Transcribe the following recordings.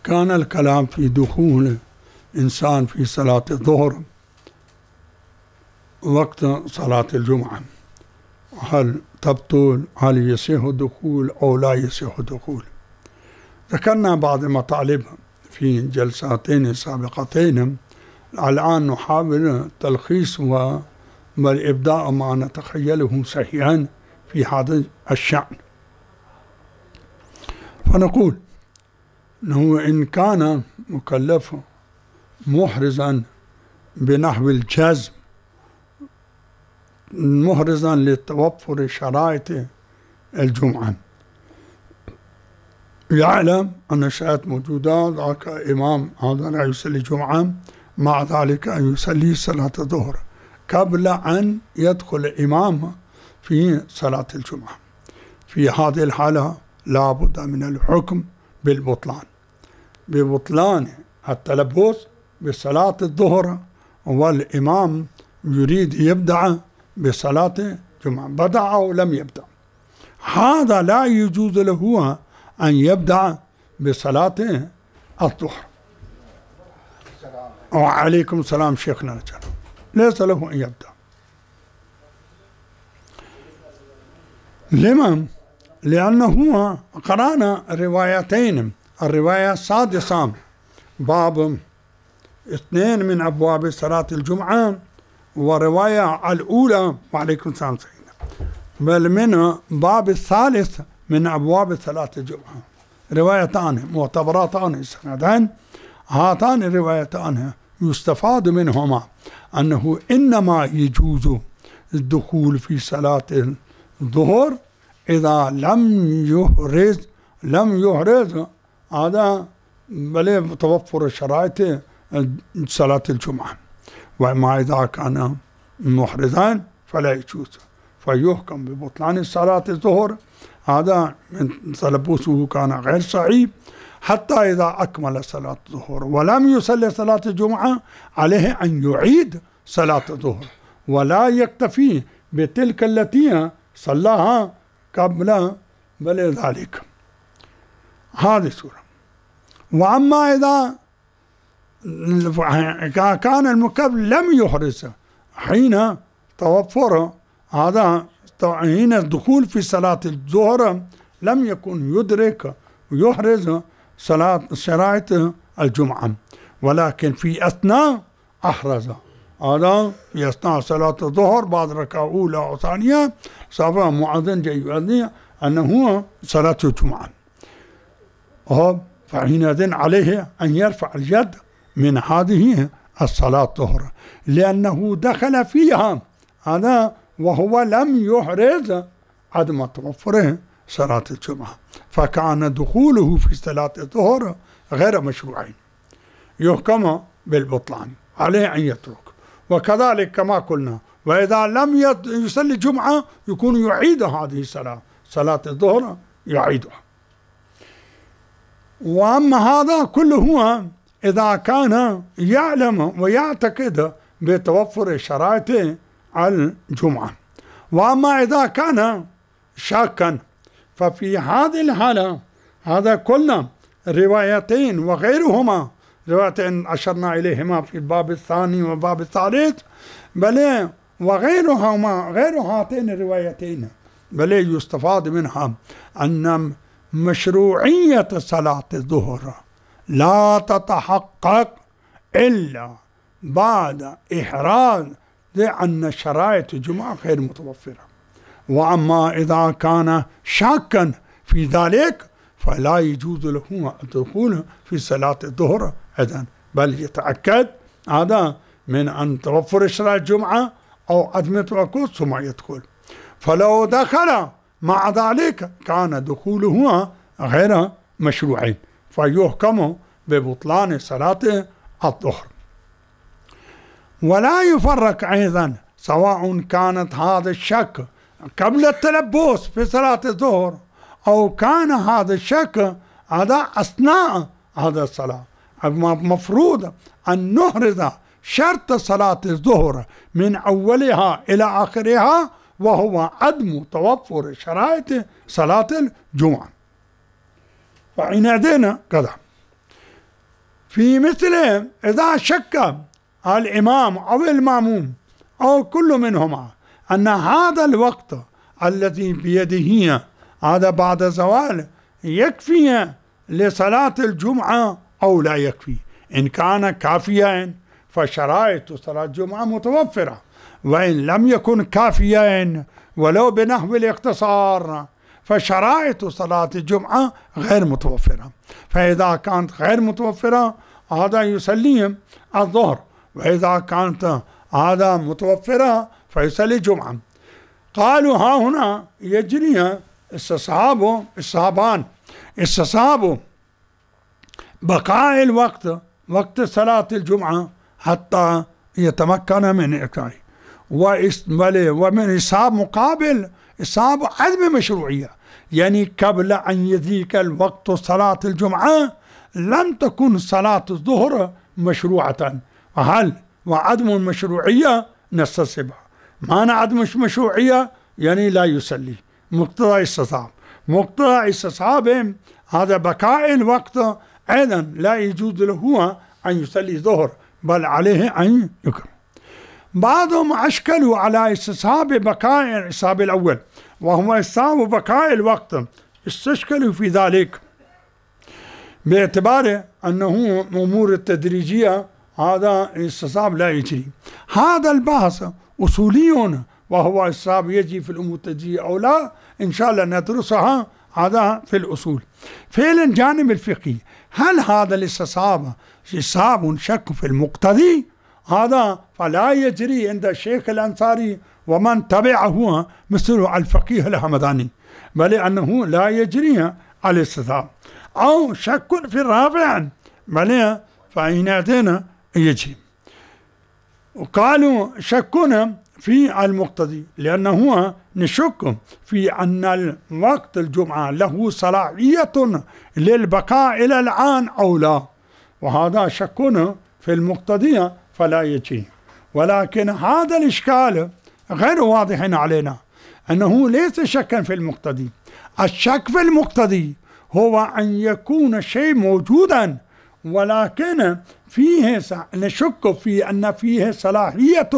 كان الكلام في دخول إنسان في صلاة الظهر وقت صلاة الجمعة، هل تبطل، هل يصح الدخول أو لا يصح الدخول. ذكرنا بعض المطالب في جلساتين سابقتين، الآن نحاول تلخيص والإبداء ما نتخيله صحيحا في هذا الشأن. فنقول أنه إن كان مكلف محرزا بنحو الجزم، محرزا لتوفر شرائط الجمعة، يعلم أن الشرائط موجودة، ذاك إمام هذا لا يصلي الجمعة، مع ذلك أن يصلي صلاة الظهر قبل أن يدخل الإمام في صلاة الجمعة. في هذه الحالة لا بد من الحكم بالبطلان، ببطلان التلبس بصلاة الظهر، والإمام يريد يبدأ بصلاة الجمعة، بدأ أو لم يبدأ، هذا لا يجوز له أن يبدأ بصلاة الظهر. وعليكم السلام شيخنا الجلال، ليس له أن يبدأ. لمن؟ لأنه قرأنا روايتين، الرواية السادسة باب 2 من أبواب صلاة الجمعة، ورواية الأولى وعليكم السلام بل من باب الثالث من أبواب صلاة الجمعة، روايتان معتبرتان سندان. هاتان الروايتان يستفاد منهما أنه إنما يجوز الدخول في صلاة الظهر إذا لم يحرز هذا بل توفر شرائط صلاة الجمعة، وما إذا كان محرزا فلا يجوز، فيحكم ببطلان صلاة الظهر، هذا من تلبسه كان غير صحيح، حتى إذا أكمل صلاة الظهر ولم يصلي صلاة الجمعة عليه أن يعيد صلاة الظهر، ولا يكتفي بتلك التي صلاها قبل بل ذلك. هذه سورة. وأما إذا كان المكلف لم يحرز حين توفر هذا، حين الدخول في صلاة الظهر لم يكن يدرك ويحرز صلاة شرائط الجمعة، ولكن في أثناء أحرز، هذا في أثناء صلاة الظهر بعد ركعة أولى أو ثانية سوف مؤذن جاي يؤذن أنه صلاة الجمعة، فحينئذ عليه أن يرفع اليد من هذه الصلاة الظهر، لأنه دخل فيها هذا وهو لم يحرز عدم توفره صلاة الجمعة، فكان دخوله في صلاة الظهر غير مشروعين، يحكم بالبطلان، عليه أن يترك. وكذلك كما قلنا، وإذا لم يصلي الجمعة يكون يعيد هذه الصلاة، صلاة الظهر يعيدها. وأما هذا كله إذا كان يعلم ويعتقد بتوفر شرائط الجمعة. وأما إذا كان شاكا ففي هذه الحالة، هذا كلنا روايتين وغيرهما، روايتين أشرنا إليهما في الباب الثاني والباب الثالث، بل وغيرهما غير هاتين الروايتين، بل يستفاد منها أن مشروعية صلاة الظهر لا تتحقق إلا بعد إحراز لأن شرائط الجمعة غير متوفرة. وأما إذا كان شاكا في ذلك فلا يجوز له الدخول في صلاة الظهر إذن، بل يتأكد هذا من أن توفر شرائط الجمعة أو عدم توفر ثم يدخل. فلو دخل مع ذلك كان دخوله غير مشروعين، فيحكم ببطلان صلاة الظهر. ولا يفرق أيضا سواء كانت هذا الشك قبل التلبس في صلاة الظهر أو كان هذا الشك هذا أثناء هذا الصلاة. مفروض أن نحرز شرط صلاة الظهر من أولها إلى آخرها، وهو عدم توفر شرائط صلاة الجمعة. فحينئذ كذا. في مثله إذا شك الإمام أو المأموم أو كل منهما أن هذا الوقت الذي بيده هذا بعد زوال يكفي لصلاة الجمعة أو لا يكفي، إن كان كافيا فشرائط صلاة الجمعة متوفرة، وإن لم يكن كافيا ولو بنحو الاختصار فشرائط صلاة الجمعة غير متوفرة. فإذا كانت غير متوفرة هذا يصلي الظهر، وإذا كانت هذا متوفرة فيصلي جمعة. قالوا ها هنا يجري استصحاب بقاء الوقت وقت صلاة الجمعة حتى يتمكن من إقامته، ومن حساب مقابل حساب عدم مشروعية، يعني قبل أن يذيك الوقت صلاة الجمعة لم تكن صلاة الظهر مشروعة، وعدم المشروعية نستصحبها. معنى عدم المشروعية يعني لا يصلي، مقتضى استصحاب هذا بقاء الوقت أيضا لا يجوز له أن يصلي ظهر، بل عليه أن يكرم. بعضهم أشكلوا على استصحاب بقاء الحساب الأول وهو استصحاب بقاء الوقت، استشكلوا في ذلك باعتبار أنه أمور التدريجية هذا استصحاب لا يجري. هذا البحث أصولي، وهو استصحاب يجري في الأمور التدريجية أو لا، إن شاء الله ندرسها هذا في الأصول. في الجانب الفقهي هل هذا الاستصحاب استصحاب شك في المقتضي؟ هذا فلا يجري عند الشيخ الأنصاري ومن تبعه مثل الفقيه الهمداني، بل أنه لا يجري الاستصحاب. أو شك في الرافع، بل فإناتنا يجري. وقالوا شكنا في المقتضي لأنه نشك في أن وقت الجمعة له صلاحية للبقاء إلى الآن أو لا، وهذا شكنا في المقتضي فلا يجري. ولكن هذا الإشكال غير واضح علينا، أنه ليس شكا في المقتضي. الشك في المقتضي هو أن يكون الشيء موجودا ولكن فيه نشك في أن فيه صلاحية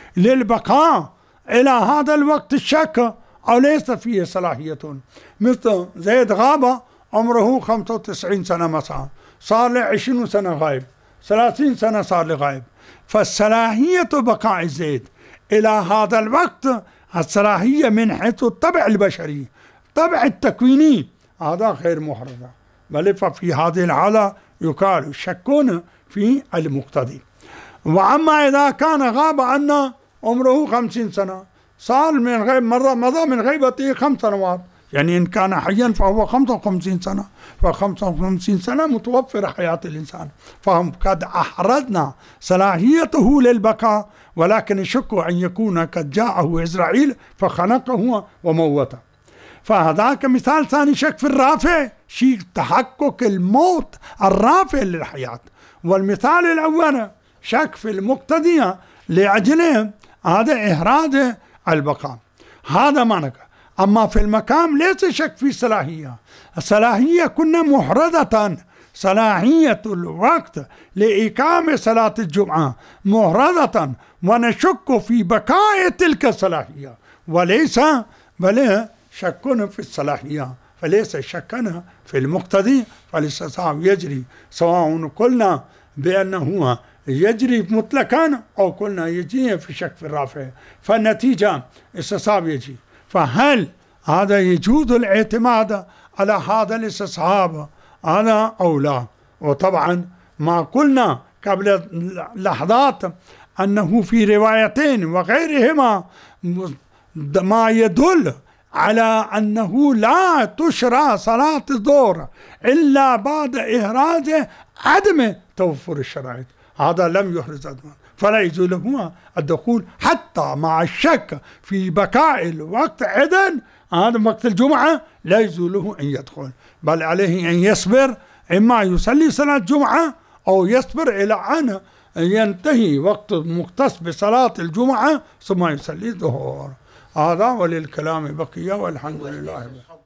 للبقاء إلى هذا الوقت الشك أو ليس فيه صلاحية. مثل زيد غاب عمره 95 سنة مثلا، صار له 20 سنة غايب، 30 سنة صار له غايب، فالصلاحية بقاء زيد إلى هذا الوقت الصلاحية من حيث الطبع البشري، الطبع التكويني هذا غير محرز، بل ففي هذه الحالة يقال شكون في المقتضي. وأما إذا كان غاب عنا عمره 50 سنة، صار من غيب مضى من غيبته 5 سنوات، يعني إن كان حيا فهو 55 سنة، ف55 سنة متوفر حياة الإنسان، فهم قد أحرزنا صلاحيته للبقاء، ولكن الشك أن يكون قد جاءه إسرائيل فخنقه وموته. فهذاك مثال ثاني شك في الرافع، شيء تحقق الموت الرافع للحياة. والمثال الأول شك في المقتضي لأجله هذا إحراز البقاء، هذا معنى. أما في المقام ليس شك في صلاحية، الصلاحية كنا محرزة، صلاحية الوقت لإقامة صلاة الجمعة محرزة، ونشك في بقاء تلك الصلاحية، وليس بل شكنا في الصلاحية، فليس شكنا في المقتضي. فالاستصحاب يجري سواء قلنا بأنه يجري مطلقا أو قلنا يجري في شك في الرافع، فالنتيجة استصحاب يجري. فهل هذا يجوز الاعتماد على هذا الاستصحاب هذا أو لا؟ وطبعا ما قلنا قبل لحظات أنه في روايتين وغيرهما ما يدل على أنه لا تشرع صلاة الظهر إلا بعد إحراز عدم توفر الشرائط، هذا لم يحرز عدم، فلا يجوز له الدخول حتى مع الشك في بقاء الوقت إذن هذا وقت الجمعة لا يجوز له أن يدخل، بل عليه أن يصبر، إما يصلي صلاة الجمعة أو يصبر إلى أن ينتهي وقت مختص بصلاة الجمعة ثم يصلي الظهر. هذا وللكلام بقية والحمد لله.